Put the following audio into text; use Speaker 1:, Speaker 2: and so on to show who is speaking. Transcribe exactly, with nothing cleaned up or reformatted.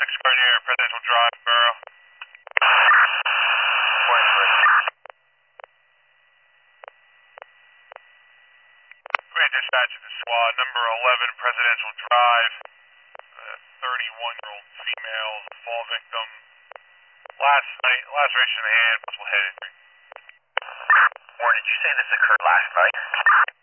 Speaker 1: Gardner, Presidential Drive, Borough.
Speaker 2: Morning, Bridge.
Speaker 1: Great dispatch to the SWAT, number eleven Presidential Drive. thirty-one-year-old female, fall victim. Last night, laceration in the hand, possible head injury.
Speaker 2: Warren, did you say this occurred last night?